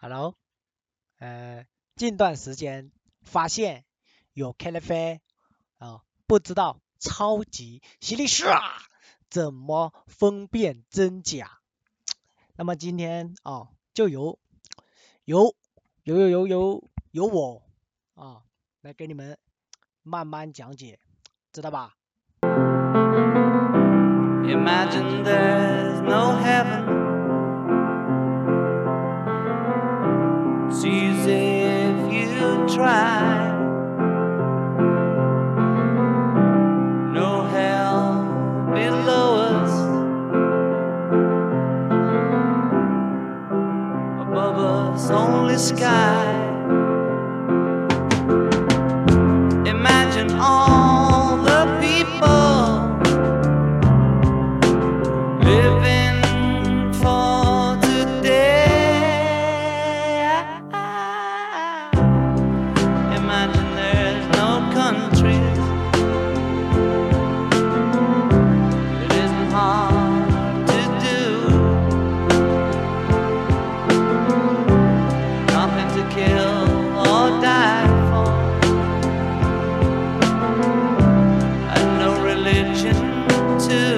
Hello，近段时间发现有 KFC 不知道超级犀利士怎么分辨真假。那么今天就由我来给你们慢慢讲解，知道吧？ Imagine there's no heaven. It's easy if you try. No hell below us. Above us, only sky. Imagine all the people living for today. Imagine there's no countries. It isn't hard to do. Nothing to kill or die for, and no religion too.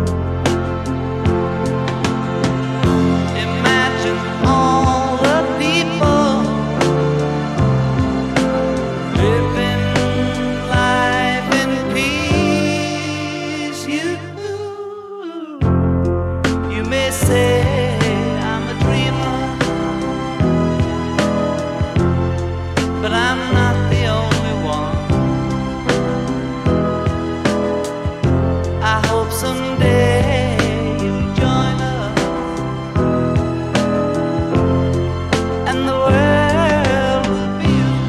Imagine all the people living life in peace. You may say I'm a dreamer, but I'm not the only one. I hope someday you'll join us, and the world will be as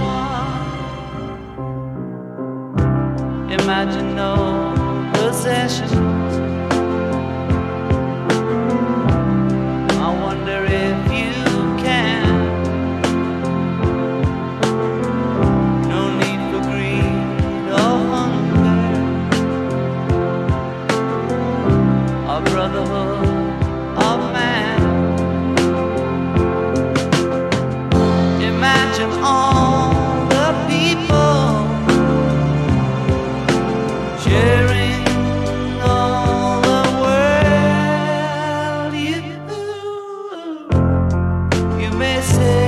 one. Imagine no possessions. I wonder if you can. No need for greed or hunger, or brotherhood of man. Imagine all the people sharing all the world. You may say